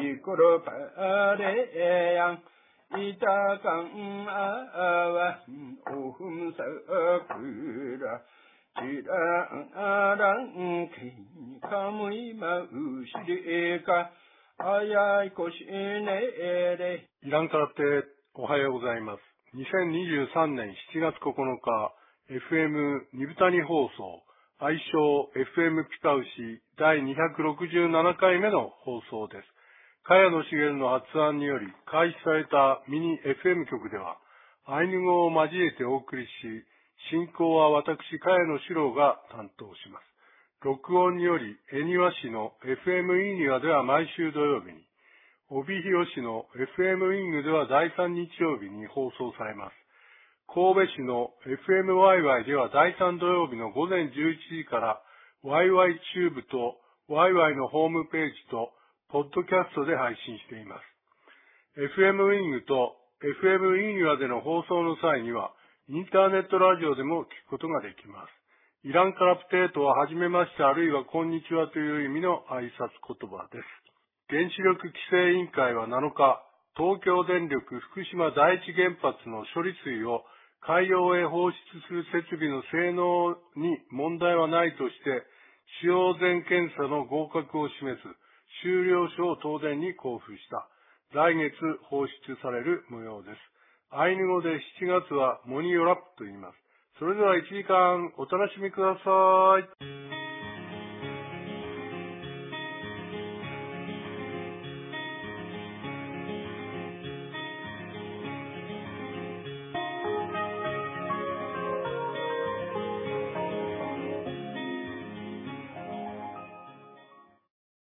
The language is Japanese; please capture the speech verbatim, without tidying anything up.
이끌어 바래양 이따강 아와 오흠사구라 지랑아랑 카무이 마우시리까 아야이 코시네레 イランからっておはようございます。にせんにじゅうさんねんしちがつここのか、エフエム ニブタニ放送、愛称 エフエム ピカウシだいにひゃくろくじゅうななかいめの放送です。茅野茂の発案により開始されたミニ エフエム 局では、アイヌ語を交えてお送りし、進行は私、茅野史郎が担当します。録音により、恵庭市の エフエム インニワでは毎週土曜日に、帯広市の エフエム ウィングではだいさん日曜日に放送されます。神戸市の エフエムワイワイ ではだいさん土曜日の午前じゅういちじから ワイワイ チューブと ワイワイ のホームページとポッドキャストで配信しています。エフエム ウィングと エフエム インニワでの放送の際にはインターネットラジオでも聞くことができます。イランカラプテートははじめましてあるいはこんにちはという意味の挨拶言葉です。原子力規制委員会はなのか、東京電力福島第一原発の処理水を海洋へ放出する設備の性能に問題はないとして、使用前検査の合格を示す終了書を東電に交付した。来月放出される模様です。アイヌ語でしちがつはモニオラップと言います。それではいちじかんお楽しみください。